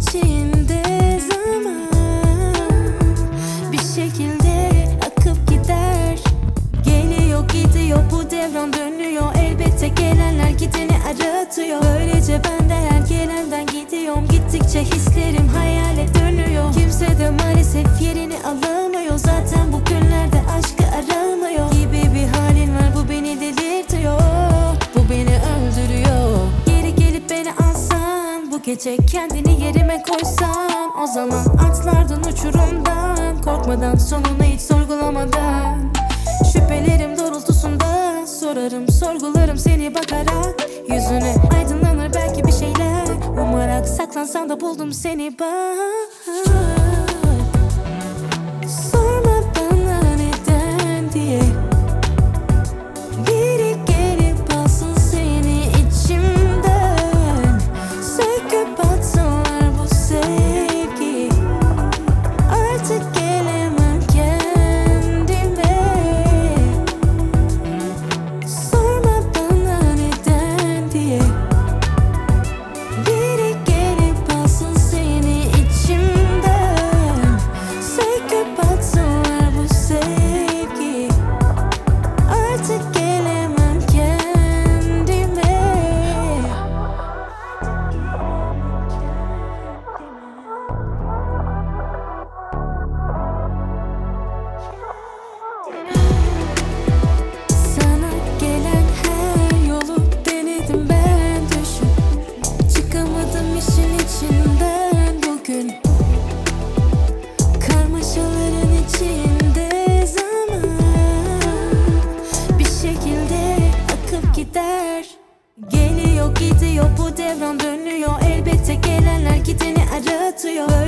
içinde zaman bir şekilde akıp gider. Geliyor gidiyor, bu devran dönüyor. Elbette gelenler gideni aratıyor. Böylece ben de her gelenden gidiyorum. Gittikçe hislerim hayale dönüyor. Kimse de maalesef yerini alamıyor. Zaten bugünlerde aşkı aramıyor gibi bir halin var, bu beni delirtiyor. Bu beni öldürüyor. Geri gelip beni alsan, bu gece kendini yerime koysan, o zaman atlardın uçurumdan, korkmadan, sonunu hiç sorgulamadan. Şüphelerim doğrultusunda sorarım, sorgularım seni bakarak. Yüzüne aydınlanır belki bir şeyler umarak. Saklansan da buldum seni bak. Sorma bana neden diye. Biri gelip alsın seni içimden, söküp atsınlar bu sevgi. Artık gelemem kendime. Sorma bana neden diye. Biri gelip alsın seni içimden, söküp atsınlar bu sevgi. Artık gelemem kendime. Sana gelen her yolu denedim ben, düşün. Çıkamadım işin içinden bugün. Karmaşaların içinde zaman bir şekilde akıp gider. Geliyor gidiyor, bu devran dönüyor. Elbette gelenler gideni aratıyor.